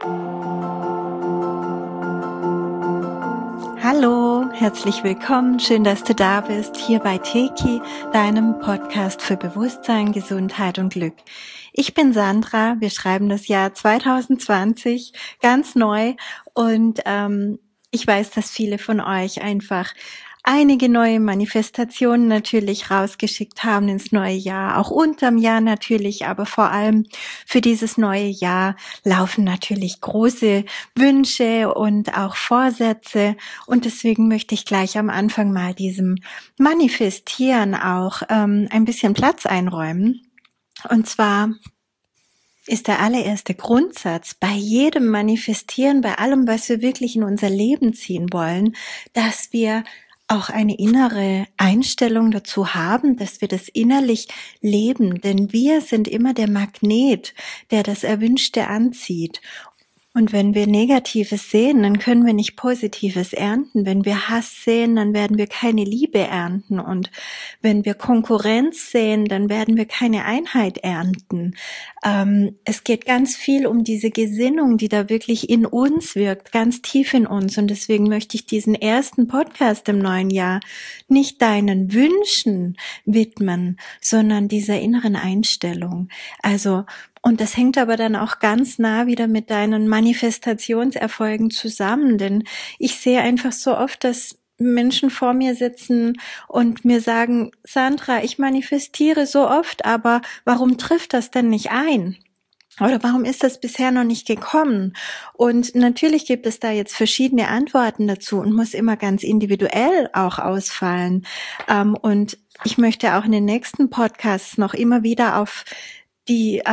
Hallo, herzlich willkommen, schön, dass du da bist, hier bei Teki, deinem Podcast für Bewusstsein, Gesundheit und Glück. Ich bin Sandra, wir schreiben das Jahr 2020, ganz neu und ich weiß, dass viele von euch einfach einige neue Manifestationen natürlich rausgeschickt haben ins neue Jahr, auch unterm Jahr natürlich, aber vor allem für dieses neue Jahr laufen natürlich große Wünsche und auch Vorsätze und deswegen möchte ich gleich am Anfang mal diesem Manifestieren auch ein bisschen Platz einräumen. Und zwar ist der allererste Grundsatz bei jedem Manifestieren, bei allem, was wir wirklich in unser Leben ziehen wollen, dass wir auch eine innere Einstellung dazu haben, dass wir das innerlich leben, denn wir sind immer der Magnet, der das Erwünschte anzieht. Und wenn wir Negatives sehen, dann können wir nicht Positives ernten. Wenn wir Hass sehen, dann werden wir keine Liebe ernten. Und wenn wir Konkurrenz sehen, dann werden wir keine Einheit ernten. Es geht ganz viel um diese Gesinnung, die da wirklich in uns wirkt, ganz tief in uns. Und deswegen möchte ich diesen ersten Podcast im neuen Jahr nicht deinen Wünschen widmen, sondern dieser inneren Einstellung. Und das hängt aber dann auch ganz nah wieder mit deinen Manifestationserfolgen zusammen, denn ich sehe einfach so oft, dass Menschen vor mir sitzen und mir sagen, Sandra, ich manifestiere so oft, aber warum trifft das denn nicht ein? Oder warum ist das bisher noch nicht gekommen? Und natürlich gibt es da jetzt verschiedene Antworten dazu und muss immer ganz individuell auch ausfallen. Und ich möchte auch in den nächsten Podcasts noch immer wieder auf die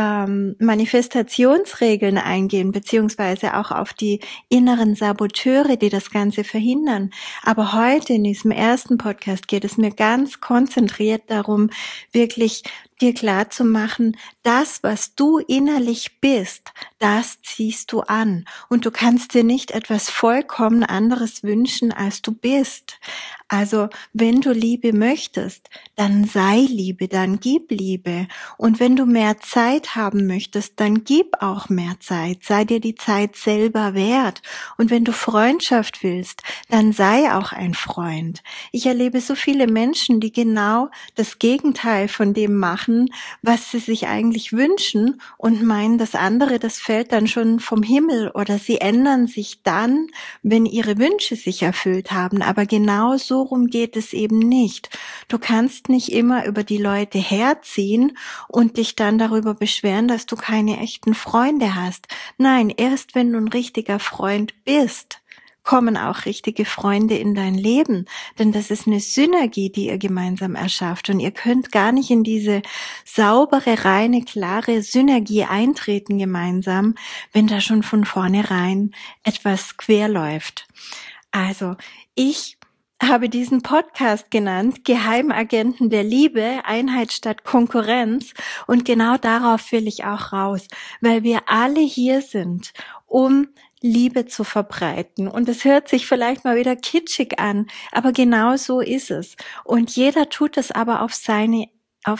Manifestationsregeln eingehen, beziehungsweise auch auf die inneren Saboteure, die das Ganze verhindern. Aber heute in diesem ersten Podcast geht es mir ganz konzentriert darum, wirklich dir klar zu machen, das, was du innerlich bist, das ziehst du an. Und du kannst dir nicht etwas vollkommen anderes wünschen, als du bist. Also, wenn du Liebe möchtest, dann sei Liebe, dann gib Liebe. Und wenn du mehr Zeit haben möchtest, dann gib auch mehr Zeit. Sei dir die Zeit selber wert. Und wenn du Freundschaft willst, dann sei auch ein Freund. Ich erlebe so viele Menschen, die genau das Gegenteil von dem machen, was sie sich eigentlich wünschen und meinen, das andere, das fällt dann schon vom Himmel oder sie ändern sich dann, wenn ihre Wünsche sich erfüllt haben. Aber genau so rum geht es eben nicht. Du kannst nicht immer über die Leute herziehen und dich dann darüber beschweren, dass du keine echten Freunde hast. Nein, erst wenn du ein richtiger Freund bist, kommen auch richtige Freunde in dein Leben, denn das ist eine Synergie, die ihr gemeinsam erschafft und ihr könnt gar nicht in diese saubere, reine, klare Synergie eintreten gemeinsam, wenn da schon von vornherein etwas quer läuft. Also, ich habe diesen Podcast genannt, Geheimagenten der Liebe, Einheit statt Konkurrenz, und genau darauf will ich auch raus, weil wir alle hier sind, um Liebe zu verbreiten. Und es hört sich vielleicht mal wieder kitschig an, aber genau so ist es. Und jeder tut es aber auf seine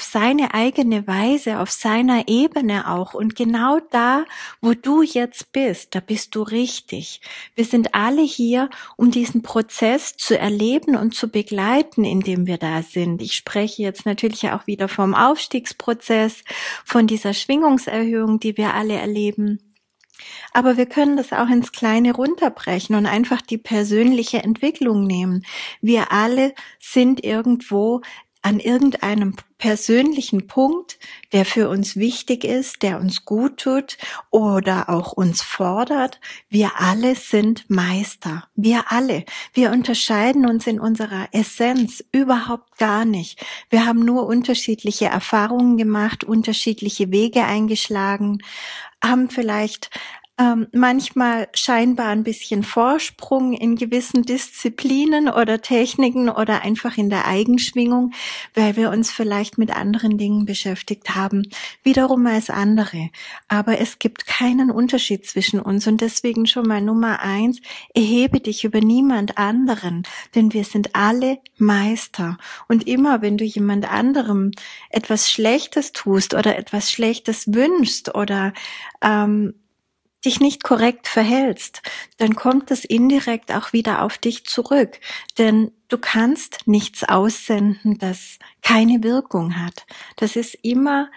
eigene Weise, auf seiner Ebene auch. Und genau da, wo du jetzt bist, da bist du richtig. Wir sind alle hier, um diesen Prozess zu erleben und zu begleiten, in dem wir da sind. Ich spreche jetzt natürlich auch wieder vom Aufstiegsprozess, von dieser Schwingungserhöhung, die wir alle erleben. Aber wir können das auch ins Kleine runterbrechen und einfach die persönliche Entwicklung nehmen. Wir alle sind irgendwo an irgendeinem persönlichen Punkt, der für uns wichtig ist, der uns gut tut oder auch uns fordert. Wir alle sind Meister. Wir alle. Wir unterscheiden uns in unserer Essenz überhaupt gar nicht. Wir haben nur unterschiedliche Erfahrungen gemacht, unterschiedliche Wege eingeschlagen, haben vielleicht manchmal scheinbar ein bisschen Vorsprung in gewissen Disziplinen oder Techniken oder einfach in der Eigenschwingung, weil wir uns vielleicht mit anderen Dingen beschäftigt haben, wiederum als andere. Aber es gibt keinen Unterschied zwischen uns und deswegen schon mal Nummer 1, erhebe dich über niemand anderen, denn wir sind alle Meister. Und immer, wenn du jemand anderem etwas Schlechtes tust oder etwas Schlechtes wünschst oder dich nicht korrekt verhältst, dann kommt es indirekt auch wieder auf dich zurück. Denn du kannst nichts aussenden, das keine Wirkung hat. Das ist immer,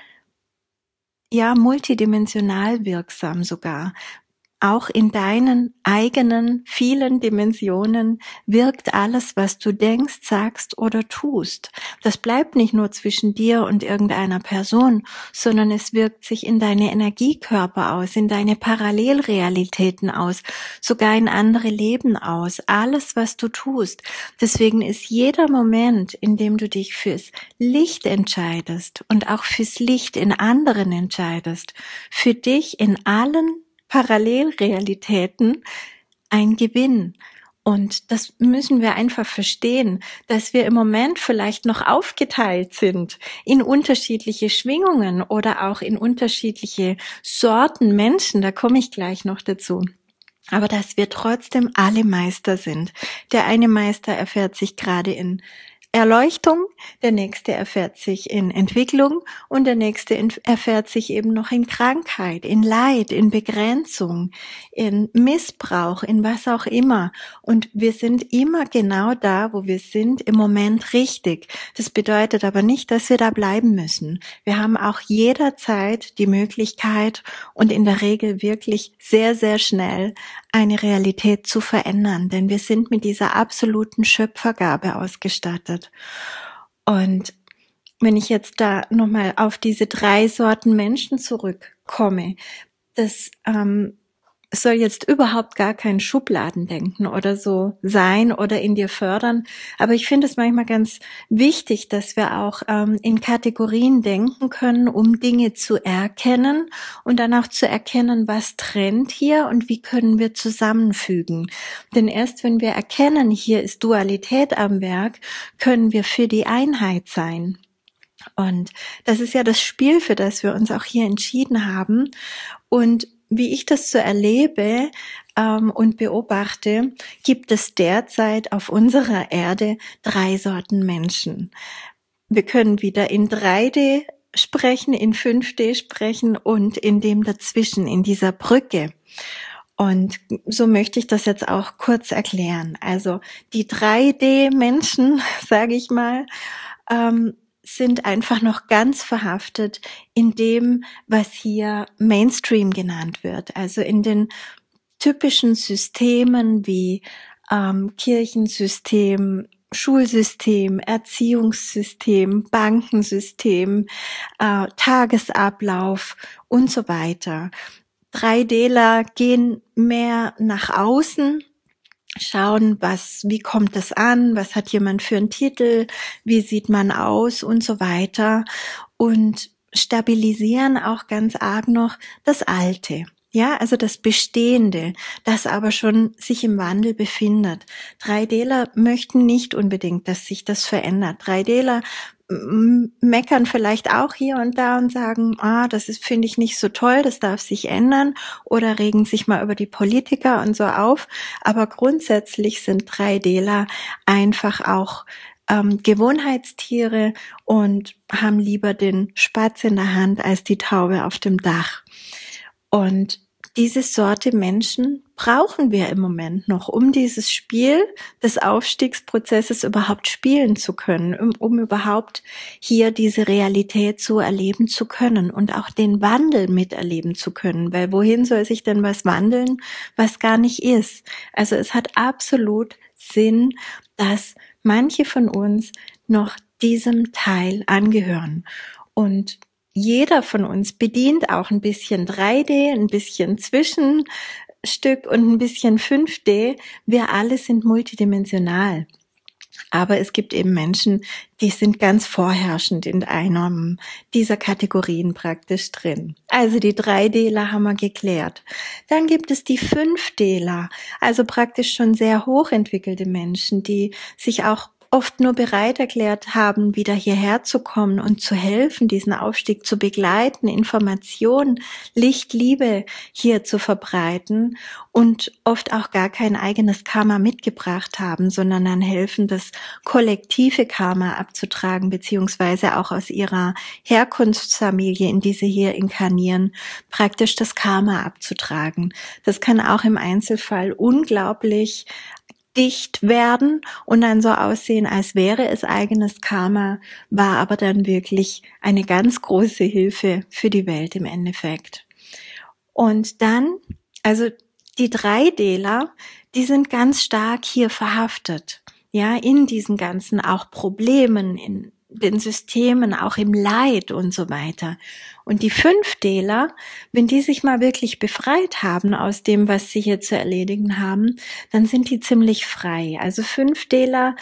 ja, multidimensional wirksam sogar. Auch in deinen eigenen vielen Dimensionen wirkt alles, was du denkst, sagst oder tust. Das bleibt nicht nur zwischen dir und irgendeiner Person, sondern es wirkt sich in deine Energiekörper aus, in deine Parallelrealitäten aus, sogar in andere Leben aus. Alles, was du tust. Deswegen ist jeder Moment, in dem du dich fürs Licht entscheidest und auch fürs Licht in anderen entscheidest, für dich in allen Parallelrealitäten ein Gewinn. Und das müssen wir einfach verstehen, dass wir im Moment vielleicht noch aufgeteilt sind in unterschiedliche Schwingungen oder auch in unterschiedliche Sorten Menschen. Da komme ich gleich noch dazu. Aber dass wir trotzdem alle Meister sind. Der eine Meister erfährt sich gerade in Erleuchtung, der nächste erfährt sich in Entwicklung und der nächste erfährt sich eben noch in Krankheit, in Leid, in Begrenzung, in Missbrauch, in was auch immer. Und wir sind immer genau da, wo wir sind, im Moment richtig. Das bedeutet aber nicht, dass wir da bleiben müssen. Wir haben auch jederzeit die Möglichkeit und in der Regel wirklich sehr, sehr schnell eine Realität zu verändern, denn wir sind mit dieser absoluten Schöpfergabe ausgestattet. Und wenn ich jetzt da nochmal auf diese 3 Sorten Menschen zurückkomme, das soll jetzt überhaupt gar kein Schubladendenken oder so sein oder in dir fördern. Aber ich finde es manchmal ganz wichtig, dass wir auch in Kategorien denken können, um Dinge zu erkennen und dann auch zu erkennen, was trennt hier und wie können wir zusammenfügen. Denn erst wenn wir erkennen, hier ist Dualität am Werk, können wir für die Einheit sein. Und das ist ja das Spiel, für das wir uns auch hier entschieden haben. Und wie ich das so erlebe und beobachte, gibt es derzeit auf unserer Erde 3 Sorten Menschen. Wir können wieder in 3D sprechen, in 5D sprechen und in dem dazwischen, in dieser Brücke. Und so möchte ich das jetzt auch kurz erklären. Also die 3D-Menschen, sage ich mal, sind einfach noch ganz verhaftet in dem, was hier Mainstream genannt wird. Also in den typischen Systemen wie Kirchensystem, Schulsystem, Erziehungssystem, Bankensystem, Tagesablauf und so weiter. 3Dler gehen mehr nach außen, schauen, wie kommt es an, was hat jemand für einen Titel, wie sieht man aus und so weiter und stabilisieren auch ganz arg noch das Alte. Ja, also das Bestehende, das aber schon sich im Wandel befindet. 3Dler möchten nicht unbedingt, dass sich das verändert. 3Dler meckern vielleicht auch hier und da und sagen, das finde ich nicht so toll, das darf sich ändern, oder regen sich mal über die Politiker und so auf. Aber grundsätzlich sind 3Dler einfach auch Gewohnheitstiere und haben lieber den Spatz in der Hand als die Taube auf dem Dach. Und diese Sorte Menschen brauchen wir im Moment noch, um dieses Spiel des Aufstiegsprozesses überhaupt spielen zu können, um überhaupt hier diese Realität so erleben zu können und auch den Wandel miterleben zu können. Weil wohin soll sich denn was wandeln, was gar nicht ist? Also es hat absolut Sinn, dass manche von uns noch diesem Teil angehören. Und jeder von uns bedient auch ein bisschen 3D, ein bisschen Zwischenstück und ein bisschen 5D. Wir alle sind multidimensional. Aber es gibt eben Menschen, die sind ganz vorherrschend in einer dieser Kategorien praktisch drin. Also die 3Dler haben wir geklärt. Dann gibt es die 5Dler, also praktisch schon sehr hochentwickelte Menschen, die sich auch oft nur bereit erklärt haben, wieder hierher zu kommen und zu helfen, diesen Aufstieg zu begleiten, Information, Licht, Liebe hier zu verbreiten und oft auch gar kein eigenes Karma mitgebracht haben, sondern dann helfen, das kollektive Karma abzutragen, beziehungsweise auch aus ihrer Herkunftsfamilie, in die sie hier inkarnieren, praktisch das Karma abzutragen. Das kann auch im Einzelfall unglaublich dicht werden und dann so aussehen, als wäre es eigenes Karma, war aber dann wirklich eine ganz große Hilfe für die Welt im Endeffekt. Und dann, also die Dreideler, die sind ganz stark hier verhaftet, ja, in diesen ganzen auch Problemen, in den Systemen, auch im Leid und so weiter. Und die Fünfdeler, wenn die sich mal wirklich befreit haben aus dem, was sie hier zu erledigen haben, dann sind die ziemlich frei. Also Fünfdeler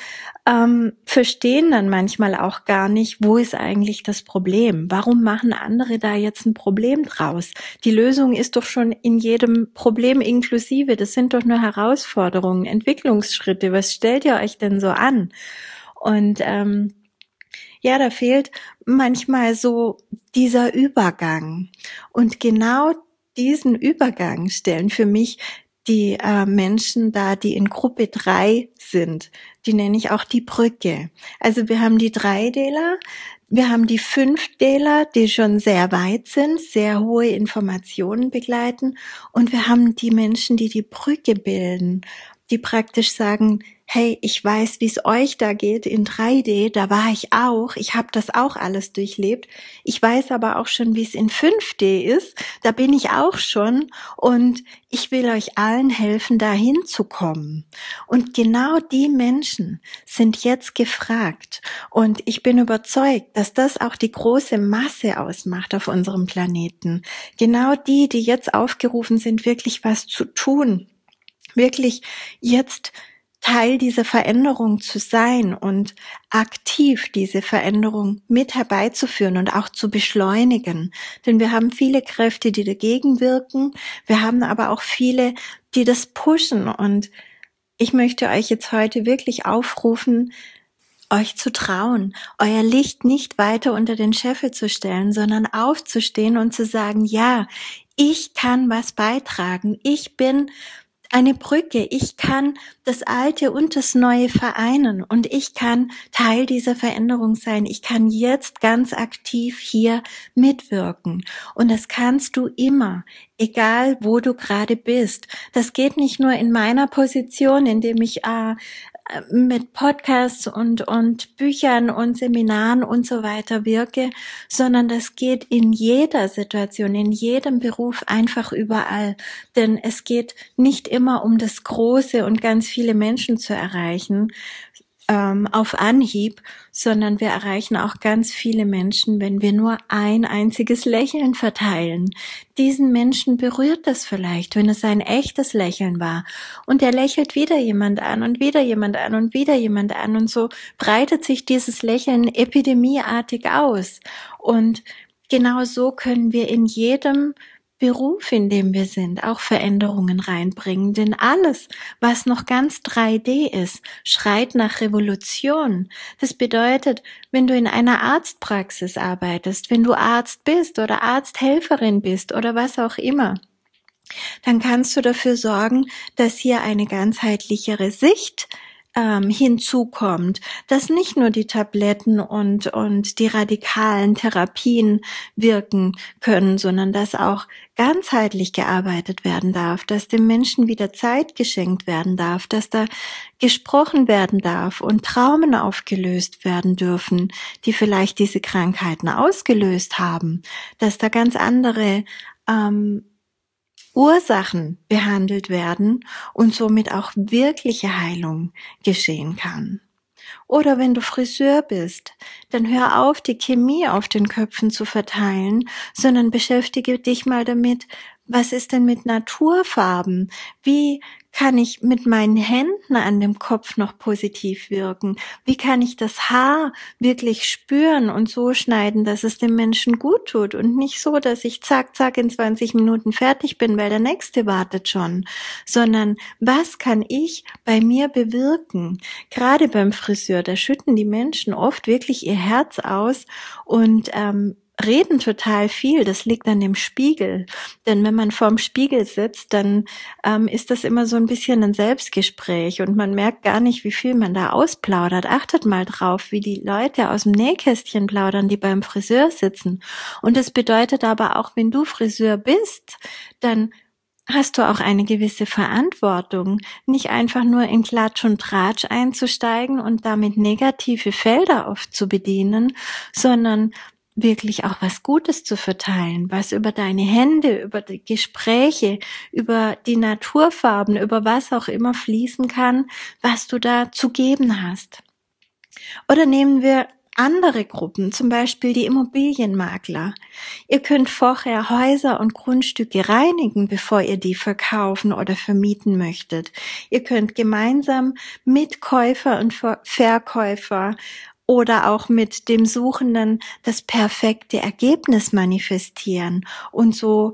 verstehen dann manchmal auch gar nicht, wo ist eigentlich das Problem? Warum machen andere da jetzt ein Problem draus? Die Lösung ist doch schon in jedem Problem inklusive. Das sind doch nur Herausforderungen, Entwicklungsschritte. Was stellt ihr euch denn so an? Und ja, da fehlt manchmal so dieser Übergang. Und genau diesen Übergang stellen für mich die Menschen dar, die in Gruppe 3 sind. Die nenne ich auch die Brücke. Also wir haben die Dreideler, wir haben die Fünfdeler, die schon sehr weit sind, sehr hohe Informationen begleiten. Und wir haben die Menschen, die die Brücke bilden, die praktisch sagen, hey, ich weiß, wie es euch da geht in 3D, da war ich auch, ich habe das auch alles durchlebt. Ich weiß aber auch schon, wie es in 5D ist, da bin ich auch schon und ich will euch allen helfen, da hinzukommen. Und genau die Menschen sind jetzt gefragt und ich bin überzeugt, dass das auch die große Masse ausmacht auf unserem Planeten. Genau die jetzt aufgerufen sind, wirklich was zu tun, wirklich jetzt Teil dieser Veränderung zu sein und aktiv diese Veränderung mit herbeizuführen und auch zu beschleunigen. Denn wir haben viele Kräfte, die dagegen wirken. Wir haben aber auch viele, die das pushen. Und ich möchte euch jetzt heute wirklich aufrufen, euch zu trauen, euer Licht nicht weiter unter den Scheffel zu stellen, sondern aufzustehen und zu sagen, ja, ich kann was beitragen. Ich bin eine Brücke. Ich kann das Alte und das Neue vereinen und ich kann Teil dieser Veränderung sein. Ich kann jetzt ganz aktiv hier mitwirken. Und das kannst du immer, egal wo du gerade bist. Das geht nicht nur in meiner Position, indem ich mit Podcasts und Büchern und Seminaren und so weiter wirke, sondern das geht in jeder Situation, in jedem Beruf, einfach überall. Denn es geht nicht immer um das Große und ganz viele Menschen zu erreichen, auf Anhieb, sondern wir erreichen auch ganz viele Menschen, wenn wir nur ein einziges Lächeln verteilen. Diesen Menschen berührt das vielleicht, wenn es ein echtes Lächeln war. Und er lächelt wieder jemand an und wieder jemand an und wieder jemand an. Und so breitet sich dieses Lächeln epidemieartig aus. Und genau so können wir in jedem Beruf, in dem wir sind, auch Veränderungen reinbringen. Denn alles, was noch ganz 3D ist, schreit nach Revolution. Das bedeutet, wenn du in einer Arztpraxis arbeitest, wenn du Arzt bist oder Arzthelferin bist oder was auch immer, dann kannst du dafür sorgen, dass hier eine ganzheitlichere Sicht hinzukommt, dass nicht nur die Tabletten und die radikalen Therapien wirken können, sondern dass auch ganzheitlich gearbeitet werden darf, dass dem Menschen wieder Zeit geschenkt werden darf, dass da gesprochen werden darf und Traumen aufgelöst werden dürfen, die vielleicht diese Krankheiten ausgelöst haben, dass da ganz andere Ursachen behandelt werden und somit auch wirkliche Heilung geschehen kann. Oder wenn du Friseur bist, dann hör auf, die Chemie auf den Köpfen zu verteilen, sondern beschäftige dich mal damit, Was ist denn mit Naturfarben? Wie kann ich mit meinen Händen an dem Kopf noch positiv wirken? Wie kann ich das Haar wirklich spüren und so schneiden, dass es dem Menschen gut tut und nicht so, dass ich zack, zack in 20 Minuten fertig bin, weil der nächste wartet schon, sondern was kann ich bei mir bewirken? Gerade beim Friseur, da schütten die Menschen oft wirklich ihr Herz aus und reden total viel. Das liegt an dem Spiegel. Denn wenn man vorm Spiegel sitzt, dann ist das immer so ein bisschen ein Selbstgespräch und man merkt gar nicht, wie viel man da ausplaudert. Achtet mal drauf, wie die Leute aus dem Nähkästchen plaudern, die beim Friseur sitzen. Und das bedeutet aber auch, wenn du Friseur bist, dann hast du auch eine gewisse Verantwortung, nicht einfach nur in Klatsch und Tratsch einzusteigen und damit negative Felder oft zu bedienen, sondern wirklich auch was Gutes zu verteilen, was über deine Hände, über die Gespräche, über die Naturfarben, über was auch immer fließen kann, was du da zu geben hast. Oder nehmen wir andere Gruppen, zum Beispiel die Immobilienmakler. Ihr könnt vorher Häuser und Grundstücke reinigen, bevor ihr die verkaufen oder vermieten möchtet. Ihr könnt gemeinsam mit Käufer und Verkäufer oder auch mit dem Suchenden das perfekte Ergebnis manifestieren und so,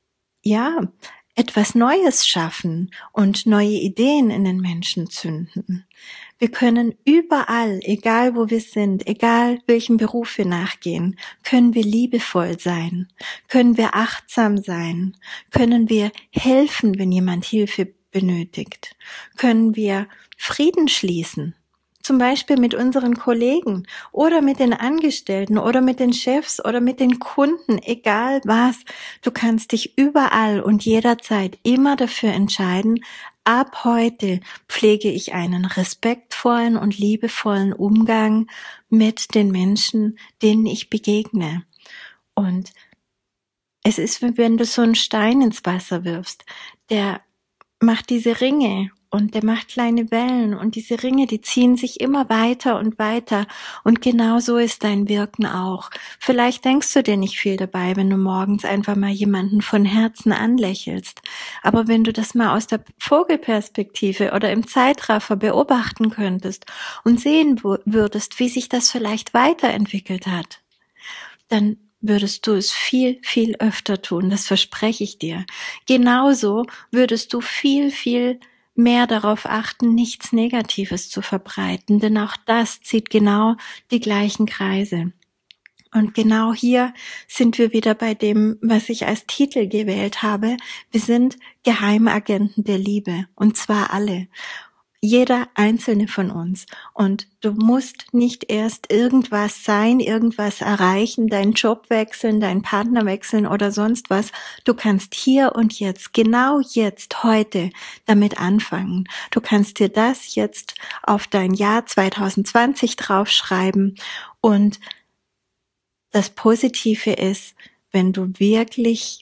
ja, etwas Neues schaffen und neue Ideen in den Menschen zünden. Wir können überall, egal wo wir sind, egal welchem Beruf wir nachgehen, können wir liebevoll sein, können wir achtsam sein, können wir helfen, wenn jemand Hilfe benötigt, können wir Frieden schließen. Zum Beispiel mit unseren Kollegen oder mit den Angestellten oder mit den Chefs oder mit den Kunden, egal was. Du kannst dich überall und jederzeit immer dafür entscheiden, ab heute pflege ich einen respektvollen und liebevollen Umgang mit den Menschen, denen ich begegne. Und es ist, wie wenn du so einen Stein ins Wasser wirfst, der macht diese Ringe und der macht kleine Wellen und diese Ringe, die ziehen sich immer weiter und weiter und genau so ist dein Wirken auch. Vielleicht denkst du dir nicht viel dabei, wenn du morgens einfach mal jemanden von Herzen anlächelst, aber wenn du das mal aus der Vogelperspektive oder im Zeitraffer beobachten könntest und sehen würdest, wie sich das vielleicht weiterentwickelt hat, dann würdest du es viel, viel öfter tun, das verspreche ich dir. Genauso würdest du viel, viel mehr darauf achten, nichts Negatives zu verbreiten, denn auch das zieht genau die gleichen Kreise. Und genau hier sind wir wieder bei dem, was ich als Titel gewählt habe. Wir sind Geheimagenten der Liebe, und zwar alle. Jeder einzelne von uns. Und du musst nicht erst irgendwas sein, irgendwas erreichen, deinen Job wechseln, deinen Partner wechseln oder sonst was. Du kannst hier und jetzt, genau jetzt, heute damit anfangen. Du kannst dir das jetzt auf dein Jahr 2020 draufschreiben. Und das Positive ist, wenn du wirklich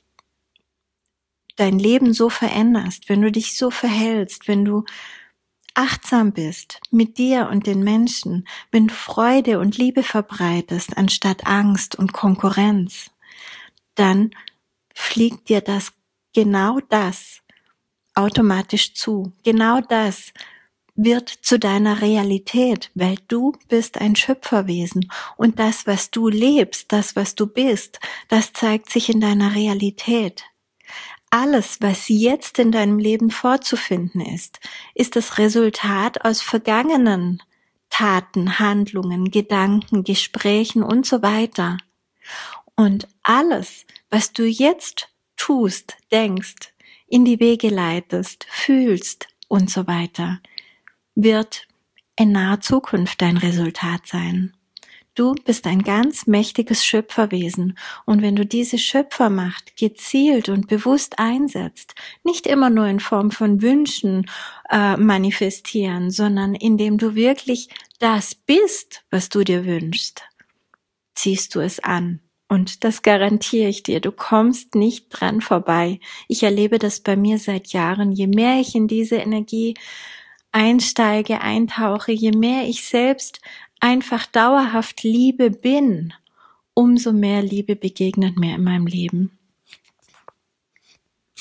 dein Leben so veränderst, wenn du dich so verhältst, wenn du achtsam bist mit dir und den Menschen, wenn du Freude und Liebe verbreitest anstatt Angst und Konkurrenz, dann fliegt dir genau das automatisch zu. Genau das wird zu deiner Realität, weil du bist ein Schöpferwesen und das, was du lebst, das, was du bist, das zeigt sich in deiner Realität. Alles, was jetzt in deinem Leben vorzufinden ist das Resultat aus vergangenen Taten, Handlungen, Gedanken, Gesprächen und so weiter. Und alles, was du jetzt tust, denkst, in die Wege leitest, fühlst und so weiter, wird in naher Zukunft dein Resultat sein. Du bist ein ganz mächtiges Schöpferwesen und wenn du diese Schöpfermacht gezielt und bewusst einsetzt, nicht immer nur in Form von Wünschen manifestieren, sondern indem du wirklich das bist, was du dir wünschst, ziehst du es an. Und das garantiere ich dir, du kommst nicht dran vorbei. Ich erlebe das bei mir seit Jahren. Je mehr ich in diese Energie einsteige, eintauche, je mehr ich selbst einfach dauerhaft Liebe bin, umso mehr Liebe begegnet mir in meinem Leben.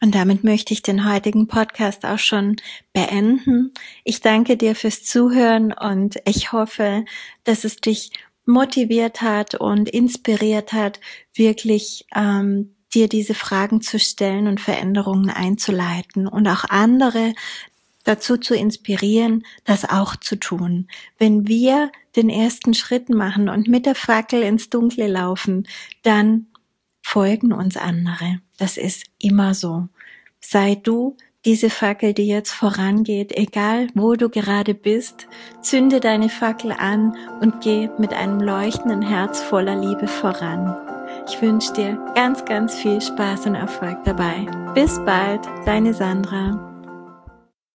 Und damit möchte ich den heutigen Podcast auch schon beenden. Ich danke dir fürs Zuhören und ich hoffe, dass es dich motiviert hat und inspiriert hat, wirklich dir diese Fragen zu stellen und Veränderungen einzuleiten und auch andere dazu zu inspirieren, das auch zu tun. Wenn wir den ersten Schritt machen und mit der Fackel ins Dunkle laufen, dann folgen uns andere. Das ist immer so. Sei du diese Fackel, die jetzt vorangeht, egal wo du gerade bist, zünde deine Fackel an und geh mit einem leuchtenden Herz voller Liebe voran. Ich wünsche dir ganz, ganz viel Spaß und Erfolg dabei. Bis bald, deine Sandra.